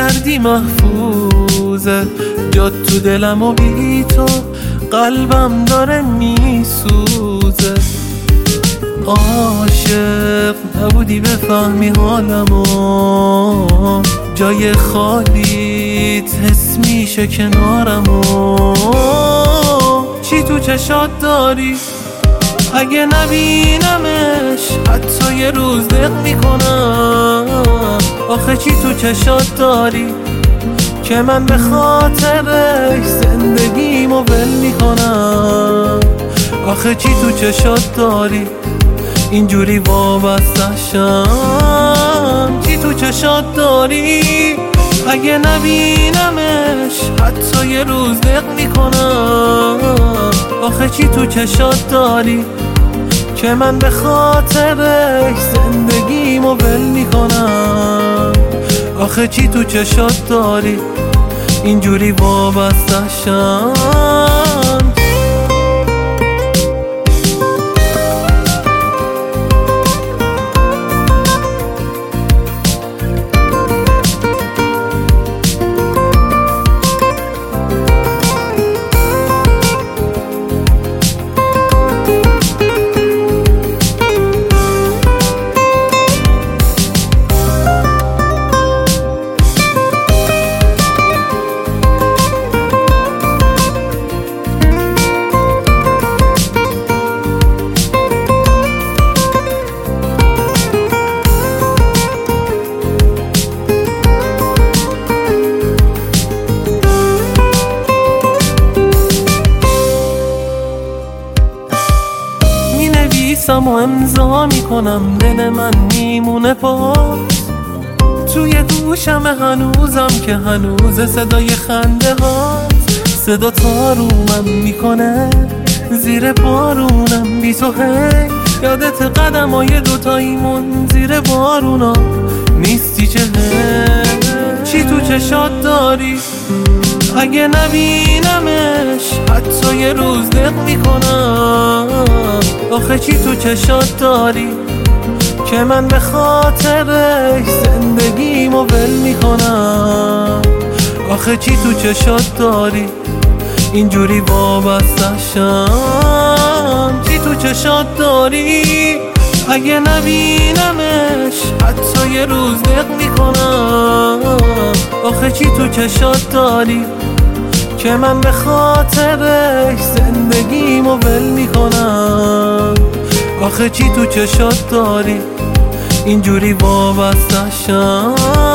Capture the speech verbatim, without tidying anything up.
کردی محفوظه، جات تو دلم و بی تو قلبم داره میسوزه. عاشق نبودی بفهمی حالمو، جای خالیت حس میشه کنارمو. چی تو چشات داری اگه نبینمش حتی یه روز دق میکنم؟ آخه چی تو چشات داری که من به خاطرش زندگیمو ول میکنم؟ آخه چی تو چشات داری اینجوری وابسته‌شم؟ چی تو چشات داری اگه نبینمش حتی یه روز دق میکنم؟ آخه چی تو چشات داری که من به خاطرش زندگیمو ول میکنم؟ آخه چی تو چشات داری اینجوری وابسته‌شم؟ و امضا میکنم دل من میمونه باز توی گوشم هنوزم که هنوز صدای خنده هاست. صدا تارومم میکنه زیر بارونم بی تو، هی یادت قدم های دوتاییمون زیر بارونا نیستی چه؟ چی تو چشات داری اگه نبینمش حتی یه روز دق میکنم؟ آخه چی تو چشات داری که من به خاطرش زندگیمو ول میکنم؟ آخه چی تو چشات داری اینجوری وابسته‌شم؟ چی تو چشات داری اگه نبینمش حتی یه روز دق میکنم؟ آخه چی تو چشات داری که من به خاطرش زندگیمو ول میکنم؟ آخه چی تو چشات داری اینجوری وابسته‌شم؟